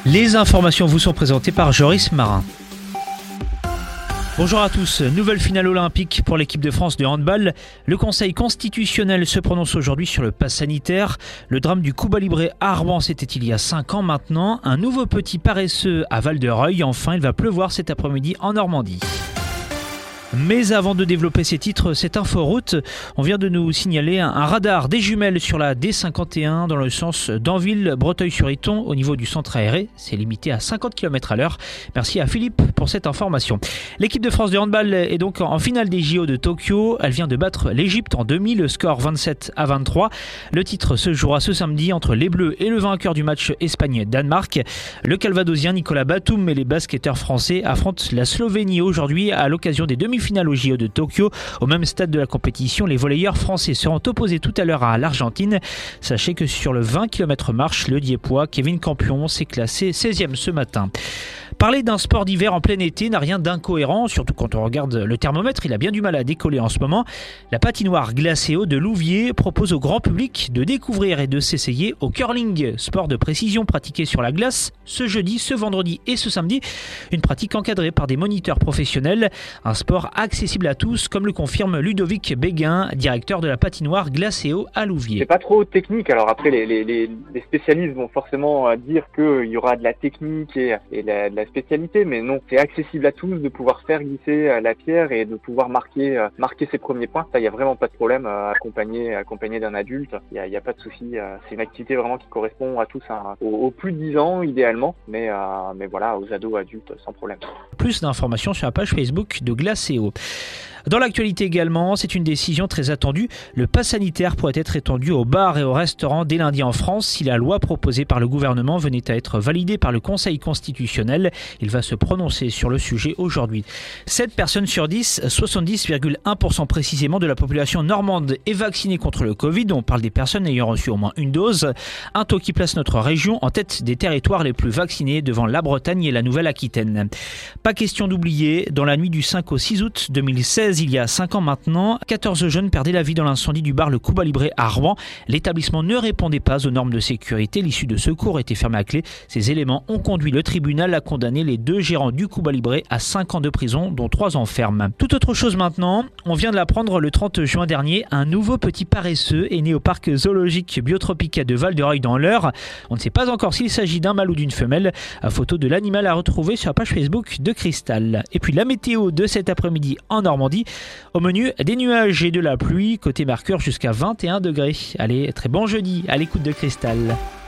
Les informations vous sont présentées par Joris Marin. Bonjour à tous, nouvelle finale olympique pour l'équipe de France de handball. Le Conseil constitutionnel se prononce aujourd'hui sur le pass sanitaire. Le drame du Cuba Libre à Rouen, c'était il y a 5 ans maintenant. Un nouveau petit paresseux à Val-de-Reuil. Enfin, il va pleuvoir cet après-midi en Normandie. Mais avant de développer ces titres, cette inforoute, on vient de nous signaler un radar des jumelles sur la D51 dans le sens d'Anville-Breteuil-sur-Iton au niveau du centre aéré. C'est limité à 50 km/h. Merci à Philippe pour cette information. L'équipe de France de handball est donc en finale des JO de Tokyo. Elle vient de battre l'Égypte en demi, le score 27-23. Le titre se jouera ce samedi entre les Bleus et le vainqueur du match Espagne-Danemark. Le Calvadosien Nicolas Batum et les basketteurs français affrontent la Slovénie aujourd'hui à l'occasion des demi-finales au JO de Tokyo. Au même stade de la compétition, les volleyeurs français seront opposés tout à l'heure à l'Argentine. Sachez que sur le 20 km marche, le Diepois Kevin Campion s'est classé 16e ce matin. Parler d'un sport d'hiver en plein été n'a rien d'incohérent, surtout quand on regarde le thermomètre, il a bien du mal à décoller en ce moment. La patinoire Glacéo de Louviers propose au grand public de découvrir et de s'essayer au curling, sport de précision pratiqué sur la glace, ce jeudi, ce vendredi et ce samedi. Une pratique encadrée par des moniteurs professionnels, un sport accessible à tous, comme le confirme Ludovic Béguin, directeur de la patinoire Glacéo à Louviers. C'est pas trop technique, alors après les spécialistes vont forcément dire qu'il y aura de la technique et de la spécialité, mais non, c'est accessible à tous de pouvoir faire glisser la pierre et de pouvoir marquer ses premiers points. Ça, il y a vraiment pas de problème, accompagné d'un adulte, il y a pas de souci. C'est une activité vraiment qui correspond à tous, aux plus de 10 ans idéalement, mais voilà, aux ados, adultes sans problème. Plus d'informations sur la page Facebook de Glacéo. Dans l'actualité également, c'est une décision très attendue. Le pass sanitaire pourrait être étendu aux bars et aux restaurants dès lundi en France si la loi proposée par le gouvernement venait à être validée par le Conseil constitutionnel. Il va se prononcer sur le sujet aujourd'hui. 7 personnes sur 10, 70,1% précisément de la population normande est vaccinée contre le Covid. On parle des personnes ayant reçu au moins une dose. Un taux qui place notre région en tête des territoires les plus vaccinés devant la Bretagne et la Nouvelle-Aquitaine. Pas question d'oublier, dans la nuit du 5 au 6 août 2016, il y a 5 ans maintenant, 14 jeunes perdaient la vie dans l'incendie du bar Le Cuba Libre à Rouen. L'établissement ne répondait pas aux normes de sécurité. L'issue de secours était fermée à clé. Ces éléments ont conduit le tribunal à condamner les 2 gérants du Cuba Libre à 5 ans de prison, dont 3 ans ferme. Tout autre chose maintenant, on vient de l'apprendre le 30 juin dernier, un nouveau petit paresseux est né au parc zoologique Biotropica de Val-de-Reuil dans l'Eure. On ne sait pas encore s'il s'agit d'un mâle ou d'une femelle. Photo de l'animal à retrouver sur la page Facebook de Cristal. Et puis la météo de cet après-midi en Normandie. Au menu, des nuages et de la pluie, côté Mercure jusqu'à 21 degrés. Allez, très bon jeudi à l'écoute de Cristal.